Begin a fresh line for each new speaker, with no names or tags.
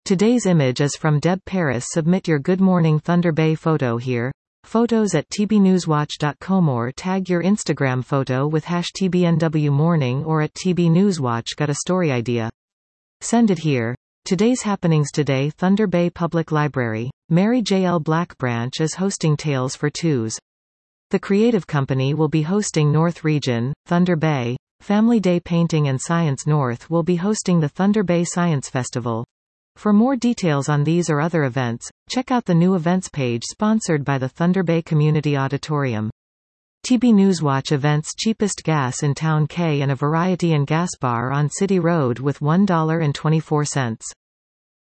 Today's image is from Deb Paris. Submit your Good Morning Thunder Bay photo here. Photos at tbnewswatch.com or tag your Instagram photo with #TBNWMorning or at TBNewsWatch. Got a story idea? Send it here. Today's happenings today. Thunder Bay Public Library. Mary J. L. Blackbranch is hosting Tales for Twos. The Creative Company will be hosting North Region, Thunder Bay. Family Day Painting and Science North will be hosting the Thunder Bay Science Festival. For more details on these or other events, check out the new events page sponsored by the Thunder Bay Community Auditorium. TB Newswatch events. Cheapest gas in Town K and a variety and gas bar on City Road with $1.24.